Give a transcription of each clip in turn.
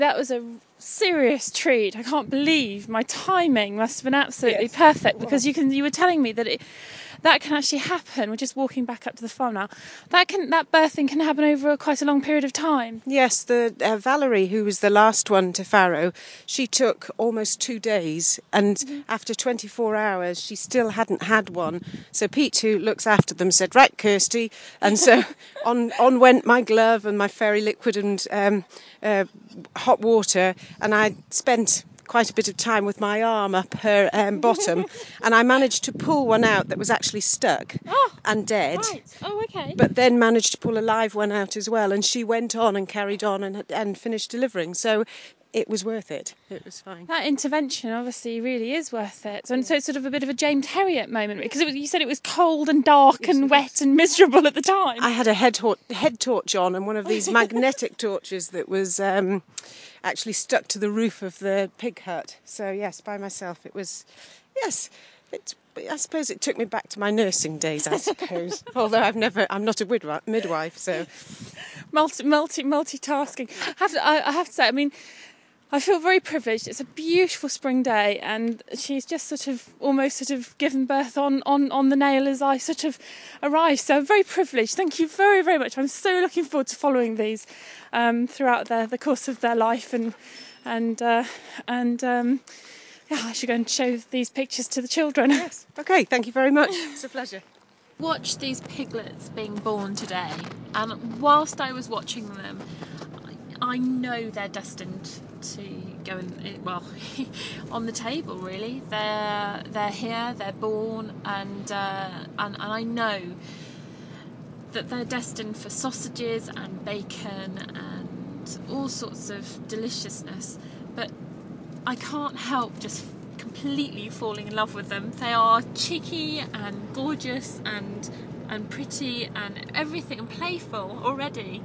That was a serious treat. I can't believe my timing must have been absolutely Yes, perfect, because you were telling me that that can actually happen. We're just walking back up to the farm now. That birthing can happen over quite a long period of time. Yes, the Valerie, who was the last one to farrow, she took almost 2 days, and after 24 hours she still hadn't had one. So Pete, who looks after them, said, "Right, Kirsty," and so on went my glove and my fairy liquid and hot water, and I spent quite a bit of time with my arm up her bottom, and I managed to pull one out that was actually stuck and dead. Right. Oh, okay. But then managed to pull a live one out as well, and she went on and carried on and finished delivering. So it was worth it. It was fine. That intervention obviously really is worth it. And so it's sort of a bit of a James Herriot moment, because you said it was cold and dark and wet and miserable at the time. I had a head torch on, and one of these magnetic torches that was actually stuck to the roof of the pig hut. So yes, by myself. It was, yes. I suppose it took me back to my nursing days, I suppose. Although I'm not a midwife, so multitasking. I have to say, I mean, I feel very privileged. It's a beautiful spring day, and she's just almost given birth on the nail as I arrived. So I'm very privileged. Thank you very, very much. I'm so looking forward to following these throughout the course of their life, yeah, I should go and show these pictures to the children. Yes. Okay, thank you very much. It's a pleasure. Watch these piglets being born today, and whilst I was watching them, I know they're destined to go on the table. Really, they're here, they're born, and I know that they're destined for sausages and bacon and all sorts of deliciousness. But I can't help just completely falling in love with them. They are cheeky and gorgeous and pretty and everything, and playful already.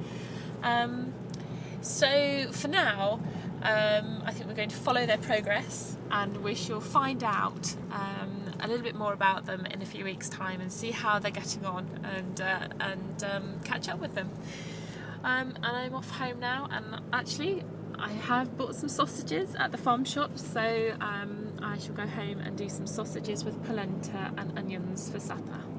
So for now, I think we're going to follow their progress, and we shall find out a little bit more about them in a few weeks' time and see how they're getting on, and catch up with them. And I'm off home now, and actually I have bought some sausages at the farm shop, so I shall go home and do some sausages with polenta and onions for supper.